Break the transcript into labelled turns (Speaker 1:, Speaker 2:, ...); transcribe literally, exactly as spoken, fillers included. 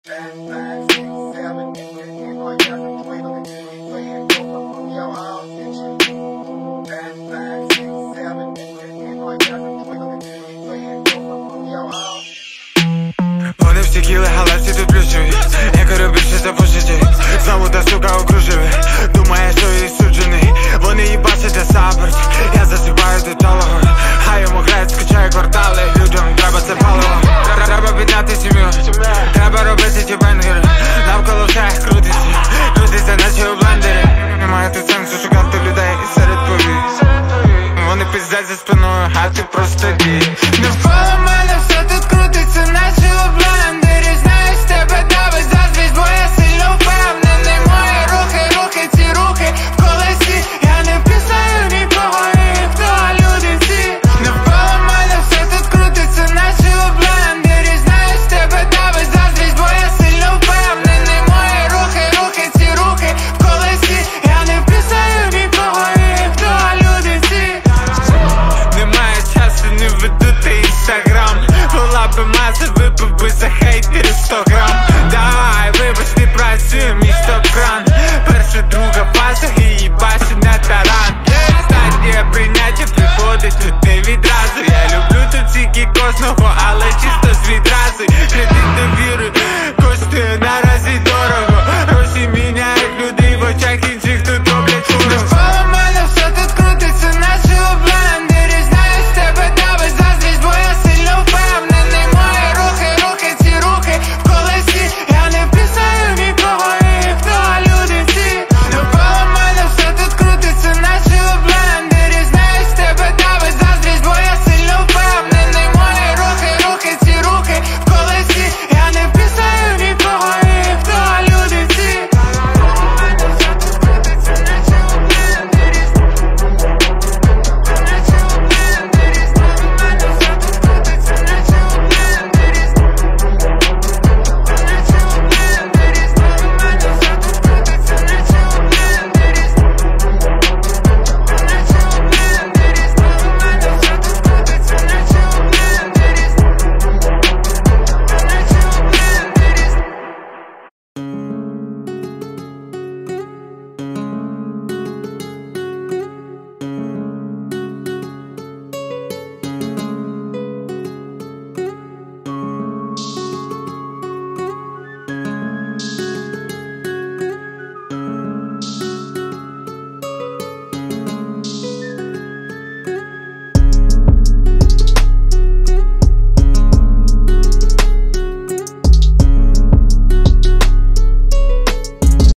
Speaker 1: Вони всі кіли, але всі тут плющові. Я кажу більше за по житті. Знову та сука окружили. Думає, що їй суджений. Вони її бачать, я сапорт. Я засипаю до того. Хай йому грець, скачає квартали. Людям треба це паливо. Треба підняти сім'ю. Треба робити ті бенгери. Навколо все крутиться. Крутиться, наче у блендері. Немає тут сенсу шукати людей серед повій. Вони пиздять за спиною, а ти просто дій.